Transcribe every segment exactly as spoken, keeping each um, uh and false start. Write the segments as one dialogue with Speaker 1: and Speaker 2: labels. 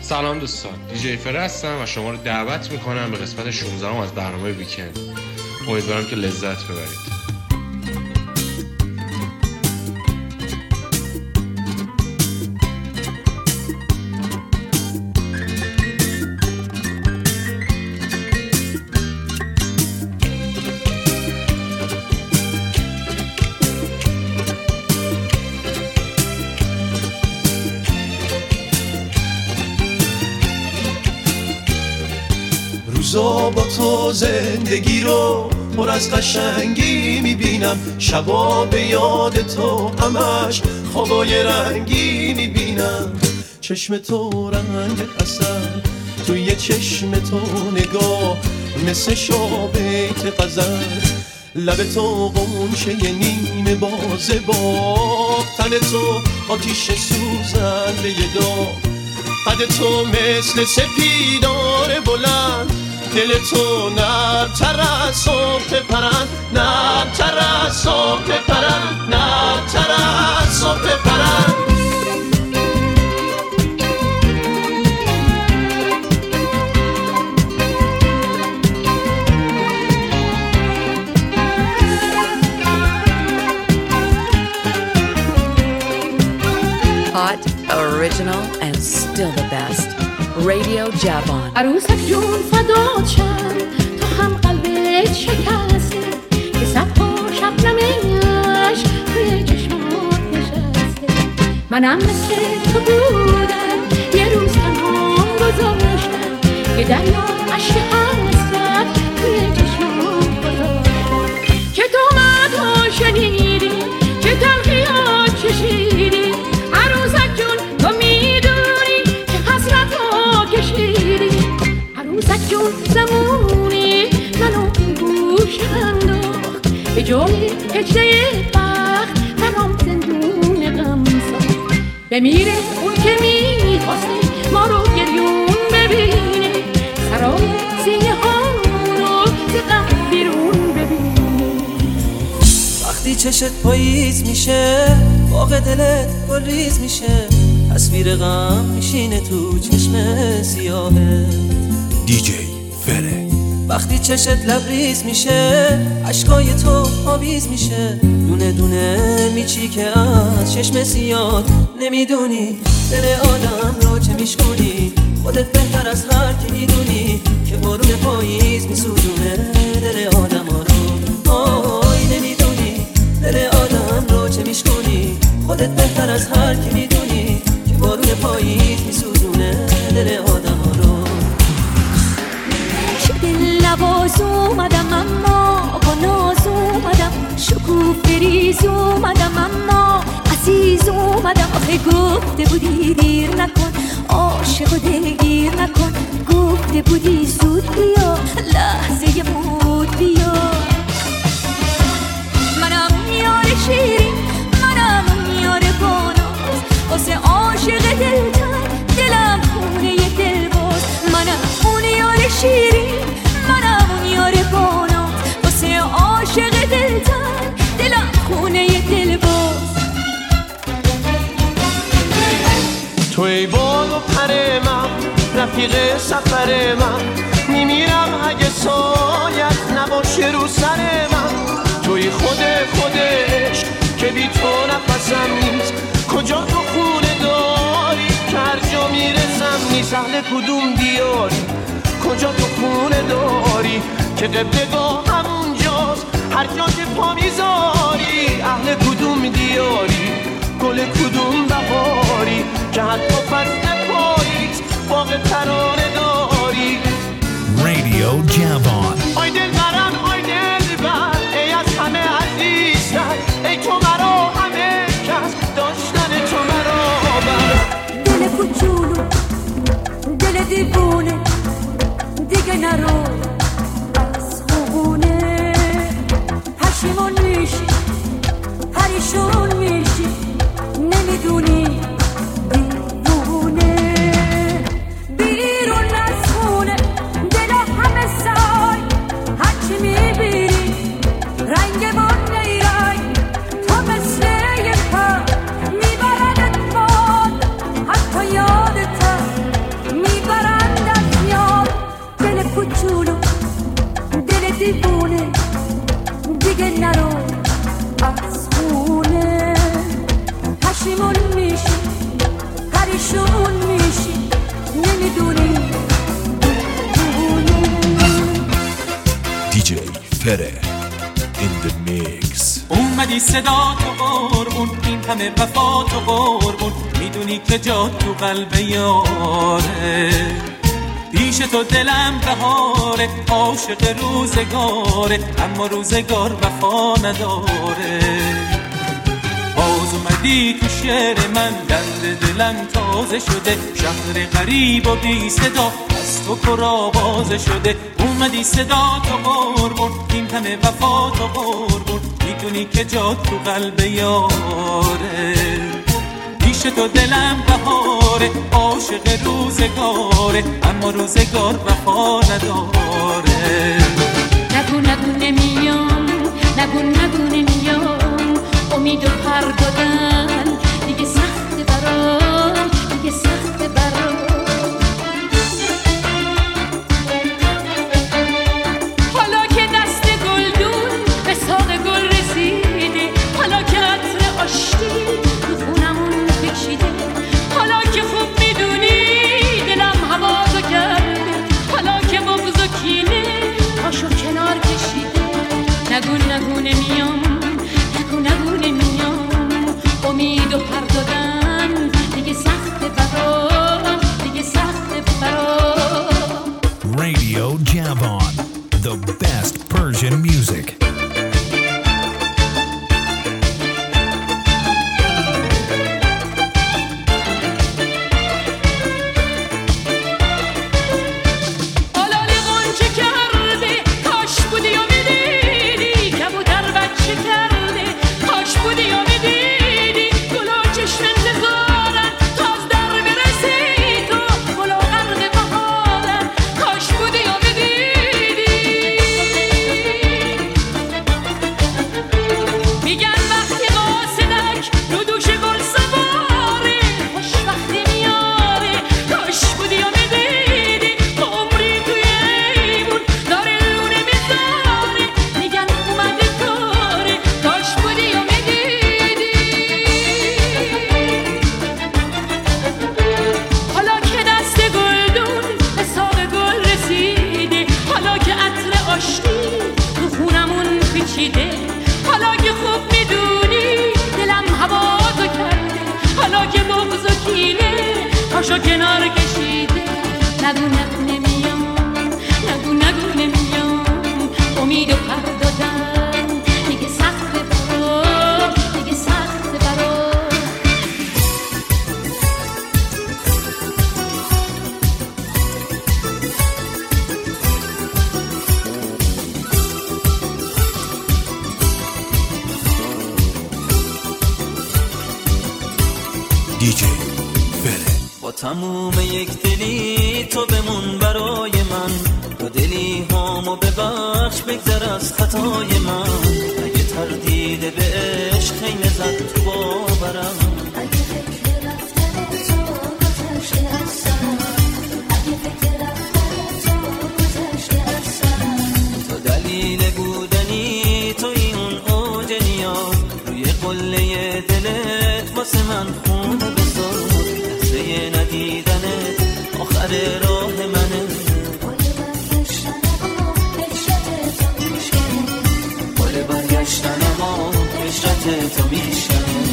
Speaker 1: سلام دوستان، دیجی فره هستم و شما رو دعوت میکنم به قسمت شانزده ام از برنامه ویکند. امیدوارم که لذت ببرید.
Speaker 2: روزا با تو زندگی رو پر از قشنگی میبینم، شبا به یاد تو همش خوابای رنگی میبینم. چشم تو رنگ اصل توی چشم تو نگاه مثل شابیت غزل، لب تو قنچه نیمه بازه با تن تو آتیش سوزنده داغ، قد تو مثل سپیدار بلند، دل تو نرم‌تر از صبح پرند، نرم‌تر از صبح پرند، نرم‌تر از صبح پرند.
Speaker 3: Hot, original, and still the best. Radio Javon.
Speaker 4: عروسک جون فدات شم، تو هم قلبت شکسته که صدها شبنمش توی چشمات نشسته. منم مثل تو بودم یه روز تنها گذاشتم که دریا عشق حسرت توی چشمات گذاشتم، که تو مدها شنیدی که تلخیات چشیدی. عروسک جون تو میدونی که حسرت ها کشیدی. عروسک جون زمونی منو گوش انداخت، به جای هجده بخت برام زندون غم ساخت. بمیره اون که میخواسته ما رو گریون ببینه، سرای سینه ها رو ز غم بیرون ببینه.
Speaker 5: وقتی چشت پاییز میشه باغ دلت گلریز میشه، تصویر غم میشینه تو چشم سیاهه.
Speaker 2: دیجی فره.
Speaker 5: وقتی چشت لبریز میشه عشقای تو آویز میشه، دونه دونه میچی که از چشم سیاه نمیدونی دل آدم رو چه میشکنی. خودت بهتر از هر کی میدونی که بارون پاییز میسوزونه دل آدم ها رو. آی نمیدونی دل آدم رو چه میشکنی، خودت بهتر از هر کی میدونی که بارون پاییز میسوزونه دل آدم ها رو.
Speaker 4: دل نواز اومدم اما با ناز اومدم، شکوفه ریز اومدم اما عزیز اومدم. آخه گفته بودی دیر نکن، عاشق و دلگیر نکن، گفته بودی زود بیا لحظه مود بیا. منم یار شیرین، منم یار باناز، واسه عاشق دلتن دلم خونه دل باز. منم اون یار شیرین، منم اون یار باناز، واسه عاشق دلتن دلم خونه دل باز.
Speaker 2: تو ای بال و پر من، رفیق سفر من، میمیرم اگه سایت نباشه رو سر من. توی خود خودش که بی تو نفسم نیست، کجا تو خونه داری که هر جا میرسم نیست. اهل کدوم دیاری، کجا تو خونه داری که قبلگاه همونجاست هر جا که پا میذاری. اهل کدوم دیاری، گل کدوم بهاری که حتی فصل پاییز باغ ترانه داری.
Speaker 6: رادیو جوان.
Speaker 2: آی دل برم، آی دل بر، ای از همه عزیزتر، ای تو مرا همه کس، داشتن تو مرا بر.
Speaker 4: دل کوچولو، دل دیوونه، دیگه نرو از خوبونه. پشیمون میشی، پریشون میشی، نمیدونی دیوونه. بیرون از خونه دل همه سای، هرچی میبینی رنگ من نیرای. تو مثل یه پر میبردت باد، حتی یادتم
Speaker 6: Fere in the mix.
Speaker 7: اومدی صدا تو قربون، این همه وفا تو قربون، میدونی که جا تو قلب یاره، پیش تو دلم بهاره، عاشق روزگاره، اما روزگار وفا نداره. باز اومدی تو شعر من، درد دلم تازه شده، شهر غریب و بی صدا از تو پر آوازه شده. اومدی صدا تو قربون، این همه وفا تو قربون، میدونی که جا تو قلب یاره، پیش تو دلم بهاره، عاشق روزگاره، اما روزگار وفا نداره.
Speaker 4: نگو نگو نمیام، نگو نگو نمیام، امیدو پر دادن دیگه سخت برام، دیگه سخت برام. حالا که دست گلدون به ساق گل رسیده، حالا که عطر آشتی تو خونمون کشیده، حالا که خوب میدونی دلم هوا تو کرده، حالا که بغض و کینه پاشو کنار کشیده. نگو نگو نمیام، نگو نگو نمیام، امیدو پر دادن دیگه سخت برام، دیگه سخت برام.
Speaker 6: Radio Javon, the best Persian music.
Speaker 4: پاشو کنار کشیده. نگو نگو نمیام، نگو نگو نمیام، امیدو پر دادن دیگه سخت برام، دیگه سخت برام.
Speaker 2: دیجی فره
Speaker 5: با تموم یک دلی تو بمون برای من، تو دلی هامو ببخش بگذر از خطای من. اگه تردید به عشق خیمه زد تو باورم،
Speaker 4: اگه فکر رفتن تو گذشته از سرم، اگه فکر رفتن تو گذشته از سرم.
Speaker 5: تو دلیل بودنی توی اون اوج نیاز، روی قله دلت واسه من خونه بذار. لحظه ندیدنت آخر راه منه،
Speaker 4: پل برگشتن ما هجرت تو میشکنه،
Speaker 5: پل برگشتن ما هجرت تو میشکنه.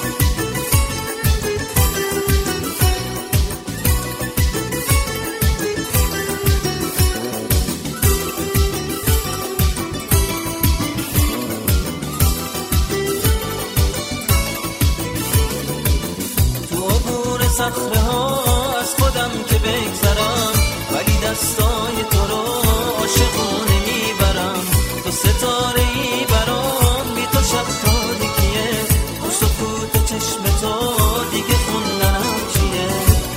Speaker 5: صخره ها از خودم که بگذرم، ولی دستای تو رو عاشقونه میبرم. تو ستاره ای برام، بی تو شب تاریکیه، تو سکوت چشم تو دیگه خوندنم چیه.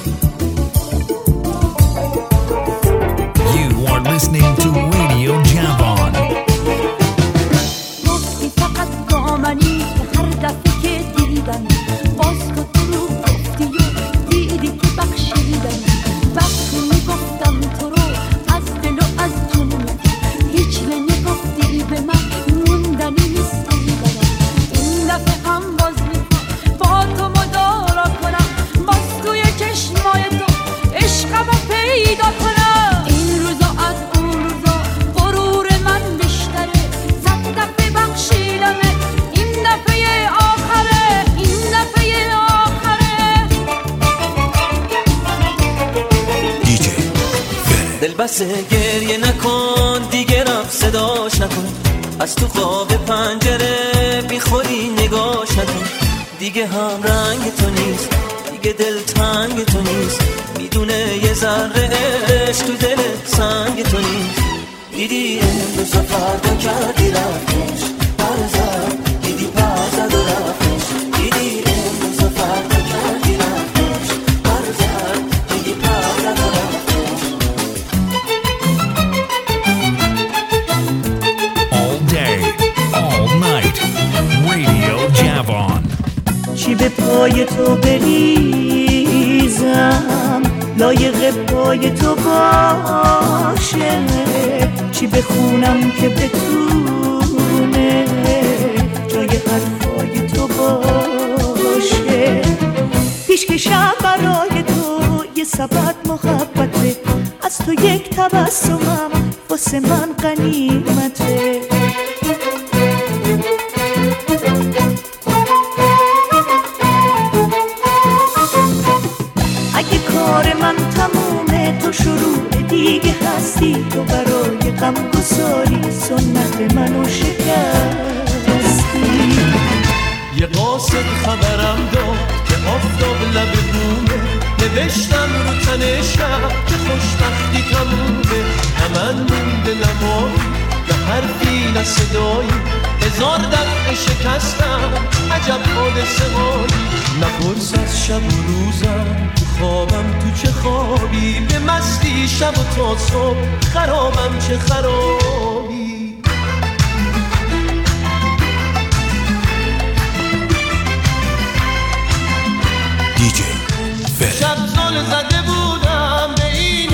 Speaker 6: You are listening to Radio Javon.
Speaker 4: گفتی فقط با منی که هر دفعه که دیدم باز تو دیدی که بخشیدم. وقتی میگفتم تو رو
Speaker 5: دل بسه گریه نکن دیگه رفت صداش نکن از تو خواب پنجره بی خودی نگاش نکن دیگه هم رنگ تو نیست دیگه دل تنگ تو نیست میدونه یه ذره عشق تو دل سنگ تو نیست دیدی امروز فردا کردی رفتش برزد دیدی برزد و رفتش دیدی امروز فردا کردی رفتش برزد دیدی برزد و رفتش
Speaker 6: All day, all night, Radio Javon.
Speaker 8: چی به پای تو بریزم لایق پای تو باشه چی بخونم که بتونه جای حرفای تو باشه پیشکشم برای تو یه سبد محبته از تو یک تبسمم واسه من غنیمته اگه کار من تمومه تو شروع دیگه هستی تو برای غم گساری سنت منو شکستی
Speaker 2: یه قاصد خبرم داد که آفتاب لب بومه نوشتم رو تن شب که خوشبختی تمومه نه من مونده نمایی نه حرفی نه صدایی هزار دفعه شکستم عجب حادثه هایی نپرس از شب و روزم تو خوابم تو چه خوابی به مستی شب و تا صبح خرابم چه خرابی شب زل زده بودم به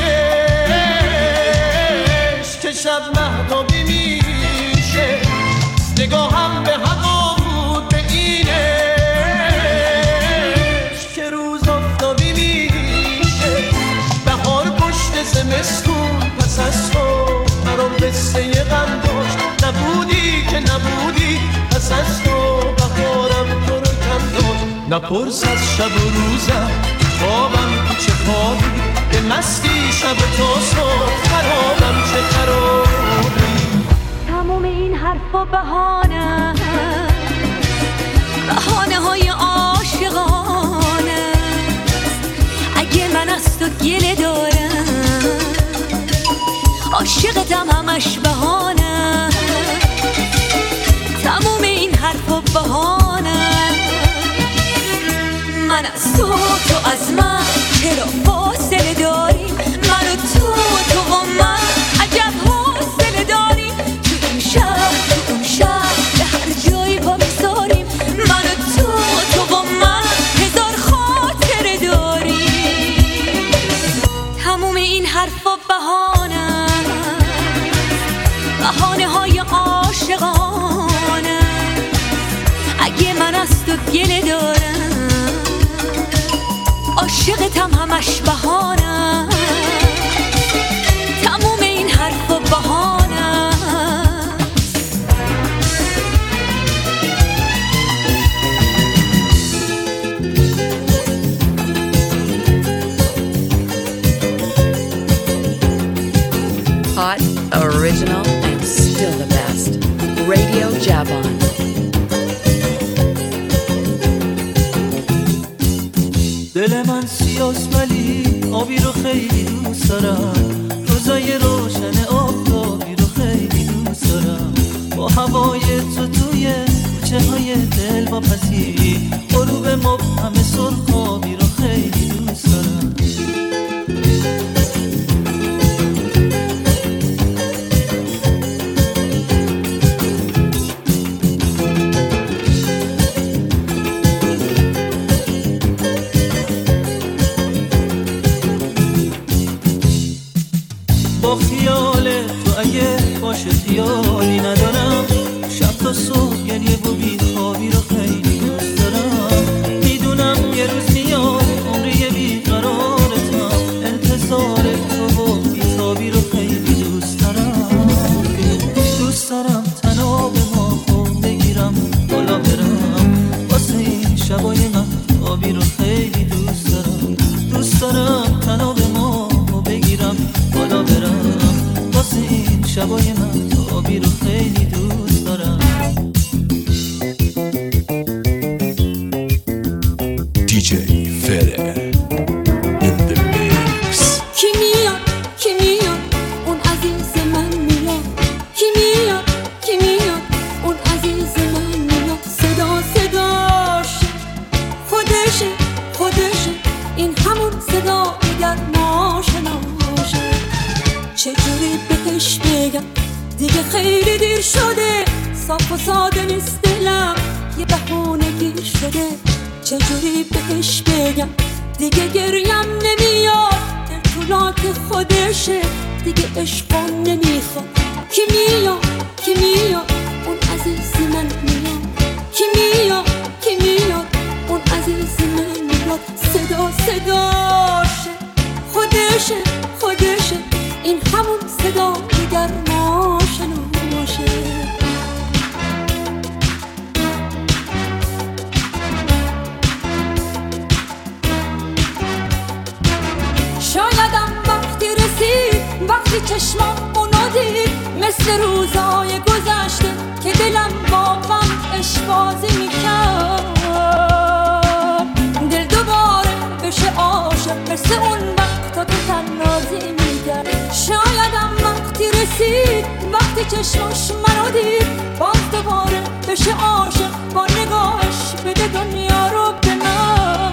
Speaker 2: اینش که شب مهتابی میشه نگاهم به هوا بود به اینش که روز آفتابی میشه بهار پشت زمستون پس از تو برام قصه غم داشت نبودی که نبودی پس از تو بهارم تو رو کم داشت نپرس از شب و روزم خوابم تو چه خوابی به مستی شب تا صبح خرابم چه خرابی
Speaker 4: تموم این حرفا بهانه بهانه های عاشقانه اگه من از تو گله دارم عاشقتم همش بهانه تموم این حرفا بهانه من از تو تو از من چرا فاصله داریم من و تو تو و من عجب حوصله داریم تو این شهر تو اون شهر به هر جایی پا میذاریم من و تو تو و من هزار خاطره داریم تموم این حرفا بهانه بهانه های عاشقانه اگه من از تو گله دارم عاشقتم همش بهانه تموم این حرف و بهانه
Speaker 3: Hot, original, and still the best. Radio Javon.
Speaker 5: دل من سیاست ولی آبی رو خیلی دوست دارم روزای روشن آفتابی رو خیلی دوست دارم با هوای تو توی کوچه های دل با پسی غروب مبهم سرخابی رو خیلی دوست دارم با خیال تو اگه باشه خیالی ندارم شب تا صبح گریه و بیخوابی رو خیلی دوست دارم میدونم یه روز میاد شبای من تابی رو خیلی دوست دارم.
Speaker 6: دیجی فره in the mix.
Speaker 4: کی میاد کی میاد اون عزیز من میاد، کی میاد کی میاد اون عزیز من میاد. صدا صداشه خودشه خودشه، این همون صدا دیگر ناشناشه. چجوری بهش بگم دیگه خیلی دیر شده، صاف و ساده نیست دلم یه بهونه گیر شده. چجوری بهش بگم دیگه گریم نمیاد، دل طولات خودشه دیگه عشقا نمیخواد. کی میاد کی میاد اون عزیز من میاد، کی میاد کی میاد اون عزیز من میاد. صدا صداشه خودشه خودشه، این همون صدا دیگر ناشناشه. شایدم وقتی رسید وقتی چشمام اونو دید، مثل روزای گذشته که دلم با غم عشق‌بازی میکرد. دل دوباره بشه عاشق مثل اون وقتا که تنازی میکرد. شایدم وقتی رسید وقتی چشماش منو دید، باز دوباره بشه عاشق با نگاهش بده دنیا رو به من.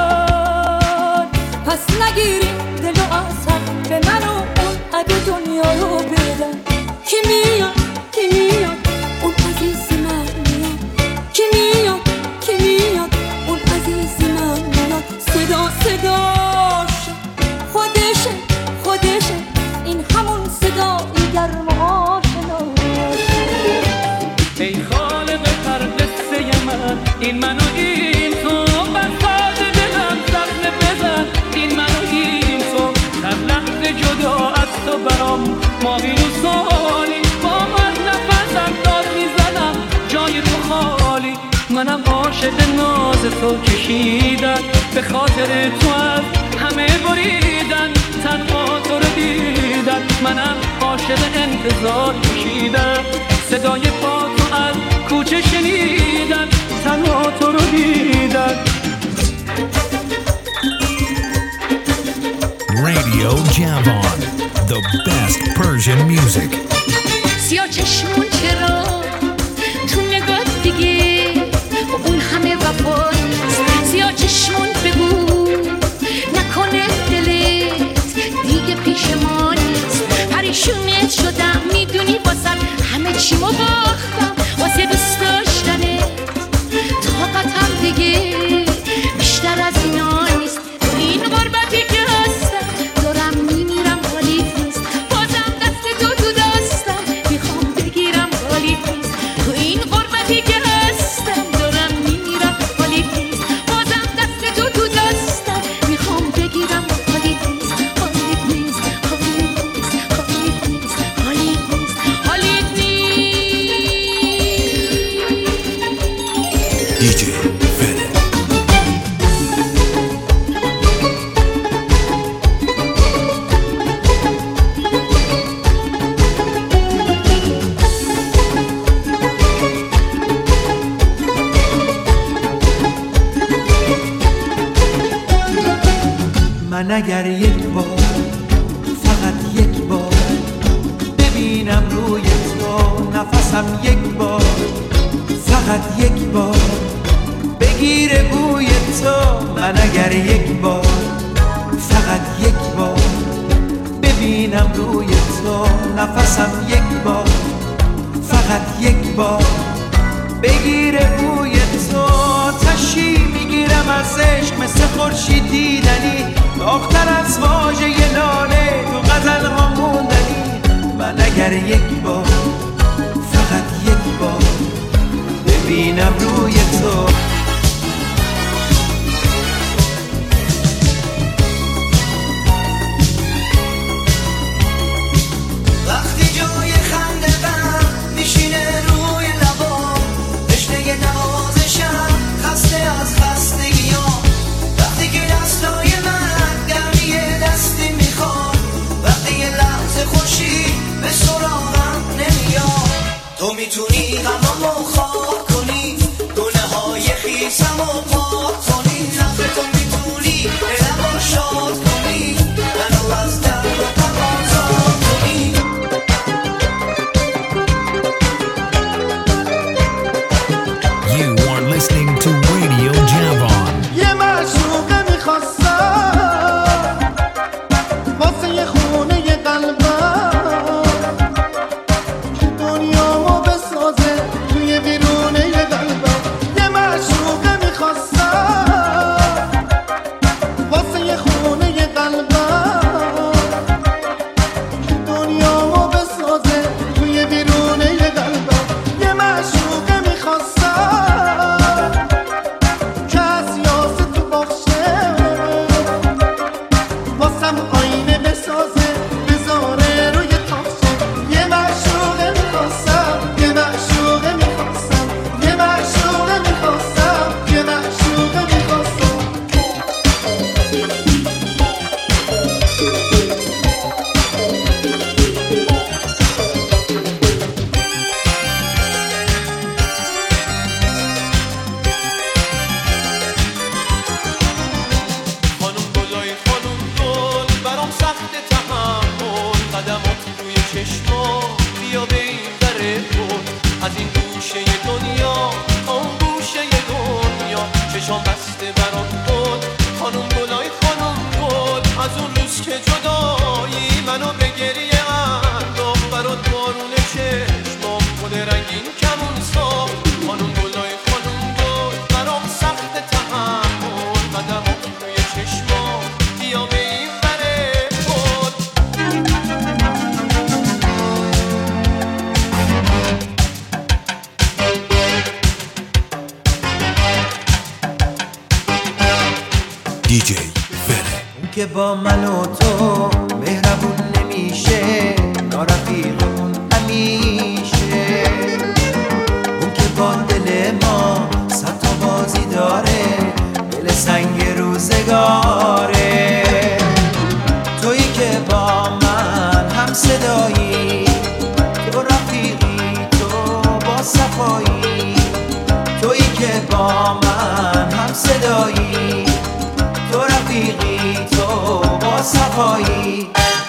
Speaker 4: پس نگیریم دل و اصلا به من و اون اگه دنیا رو بدن. کی میاد کی میاد اون عزیز من میاد، کی میاد کی میاد اون عزیز من میاد. صدا صداشه خودشه خودشه، این همون صدا دیگر ناشناشه.
Speaker 7: ای خالق هر قصه من، این منو این تو، بساط دلم زخم بزن. این منو این تو، در لحظه جدا از تو برام ماهی و سالی. با من نفسم داد میزنم جای تو خالی. منم عاشق ناز تو کشیدن، به خاطر تو از همه بریدن. تنها تو رو دیدن، منم عاشق انتظار کشیدن. صدای پا تو از کوچه شنیدن، تنها تو رو دیدن.
Speaker 6: Radio Javon, the best Persian music.
Speaker 9: سیاه چشمون چرا تو نگاه دیگه اون همه وفا نیست. سیاه چشمون بگو نکنه دلت دیگه پیش ما نیست. پریشونت شدم میدونی واسم همه چیمو باختم، واسه دوست داشتنت طاقتم دیگه بیشتر از اینا نیست. این غربتی که هستم دارم میمیرم حالیت نیست. بازم دست تو تو دستم میخوام بگیرم حالیت نیست. تو این غربتی که هستم دارم میمیرم حالیت نیست. بازم دست تو تو دستم میخوام بگیرم حالیت نیست. حالیت نیست حالیت نیست حالیت نیست حالیت نیست حالیت نیست.
Speaker 6: دیجی فره.
Speaker 2: من اگر یک بار فقط یک بار ببینم روی تو نفسم، یک بار فقط یک بار بگیره بوی تو. من اگر یک بار فقط یک بار ببینم روی تو نفسم، یک بار فقط یک بار بگیره بوی تو. تشی میگیرم از عشق مثل خورشید دیدنی، آختر از واژه لاله تو غزل ها موندنی. من اگر یک بار فقط یک بار ببینم روی تو.
Speaker 10: وقتی جای خنده غم میشینه روی لبام، تشنه نوازشم خسته از خستگیام. وقتی که دستای من گرمی دستی میخواد، وقتی یه لحظه خوشی به سراغم
Speaker 2: که با من و تو مهربون نمیشه، نارفیقمون همیشه. اون که با دل ما صد تا بازی داره، دل سنگ روزگاره. تویی که با من هم صدایی، تو رفیقی تو با صفایی. تویی که با من هم صدایی، تو رفیقی تو با صفایی.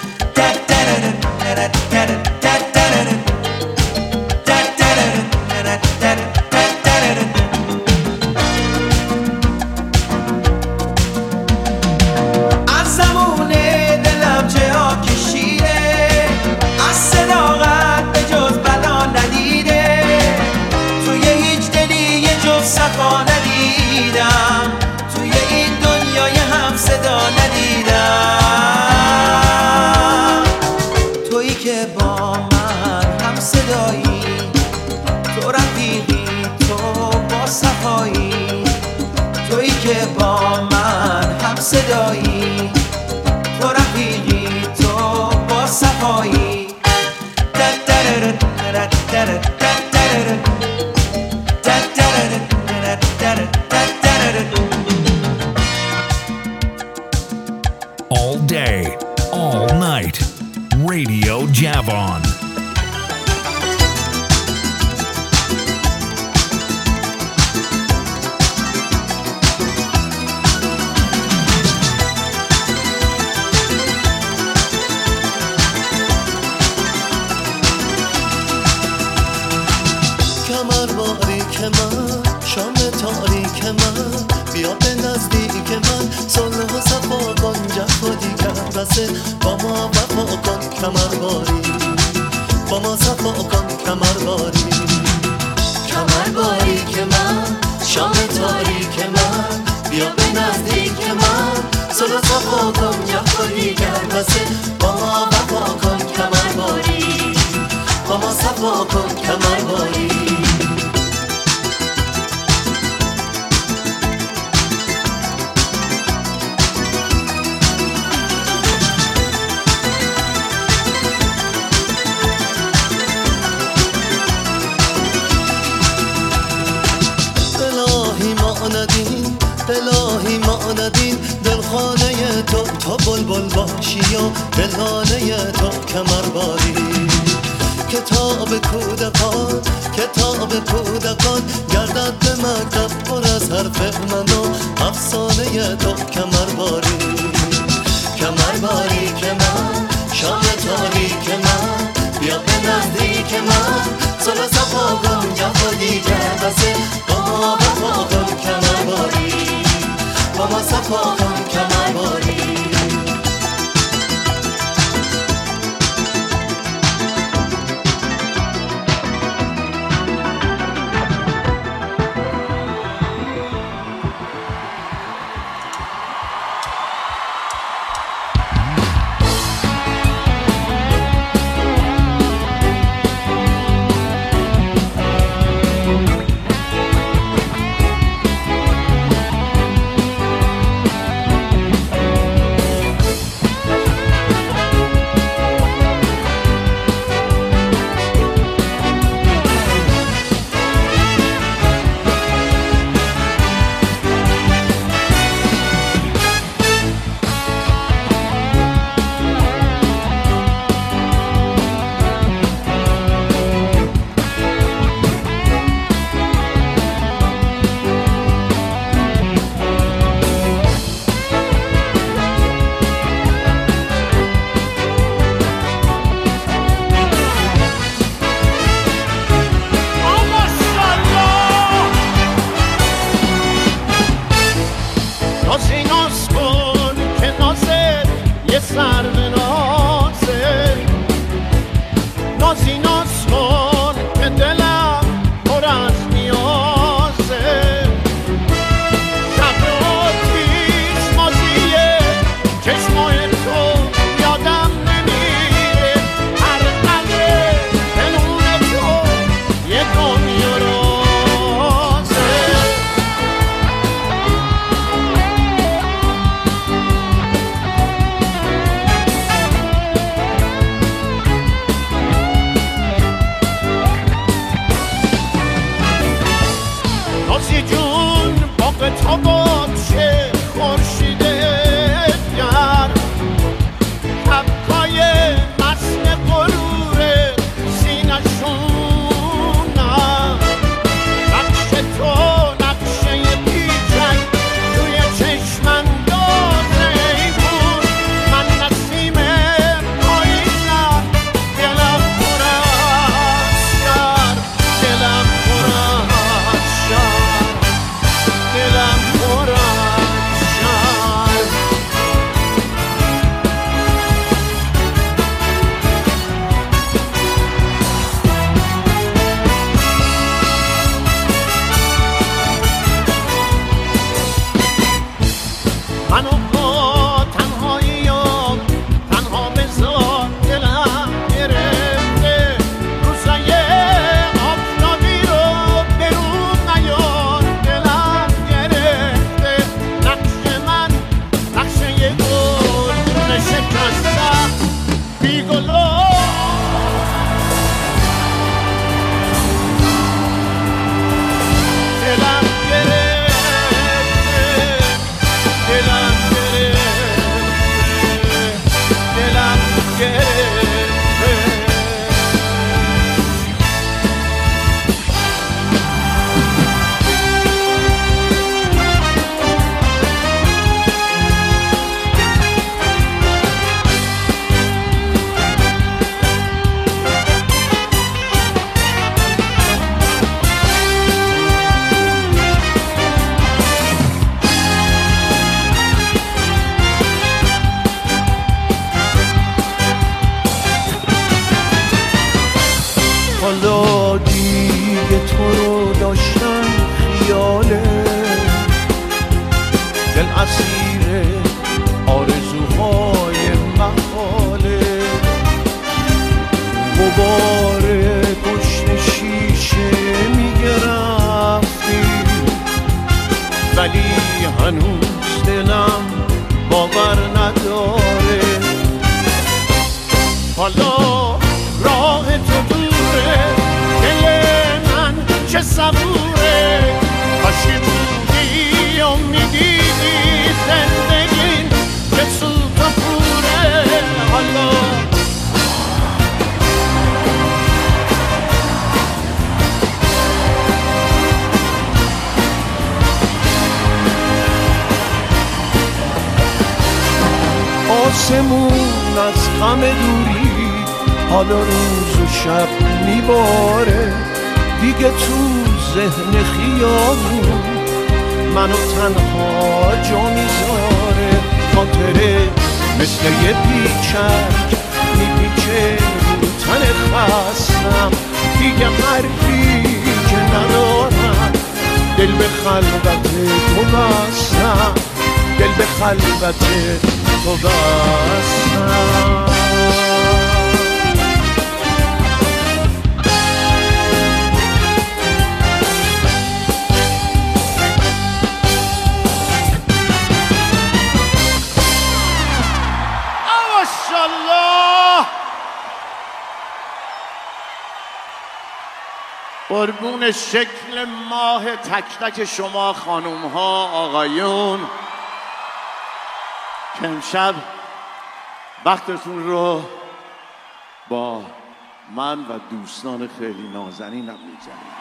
Speaker 2: از زمون دلم چه ها کشیده، از صداقت به جز بلا ندیده. توی هیچ دلی یه جز صفا ندیدم، توی این دنیای هم صدا ندیدم. تویی که با من هم صدایی، تو رفیقی تو با صفایی. تویی که با من هم صدایی، تو رفیقی تو با صفایی.
Speaker 6: All day, all night. Radio Javon.
Speaker 2: کمر باریک من، شام تاریک من، بیا به نزدیک من، صلح و صفا کن، جفا دیگر بسه، با ما وفا کن کمر باری، با ما صفا کن کمر باری. کمر باریک من، شام تاریک من، بیا به نزدیک من، صلح و صفا کن، جفا دیگر بسه، با ما وفا کن کمر باری، با ما صفا کن کمر باری. الهی ما ندیم دلخانه تو، تا بلبل باشی و دلانه تو کمر باری. کتاب کودکان، کتاب کودکان، گردد به مکتب پر از حرف من و افسانه تو کمر باری. کمر باری که من، شام تاریک من، بیا به نزدیک من، صلح صفا کن جفا دیگر بسه، با ما وفا کن کمر باری، با ما صفا کن کمر باری. تو رو داشتن خیاله، دل اسیر آرزوهای محاله، غبار گشن شیشه میگرفتی ولی هنوز دلم باور نداره. حالا راه تو دوره، دل من چه صبوره، کاشی بودی و میدیدی زندگی که سوت و پوره. حالا آسمون از غم دوری حالا روز و شب میباره، دیگه تو ذهن خیابون منو تنها جا میذاره. خاطره مثل یه پیچک میپیچه رو تن خستم، دیگه حرفی که ندارم، دل به خلوت تو بستم، دل به خلوت تو بستم.
Speaker 11: قربون شکل ماه تک تک شما خانوم ها آقایون که امشب وقتتون رو با من و دوستان خیلی نازنینم می‌گذرونید.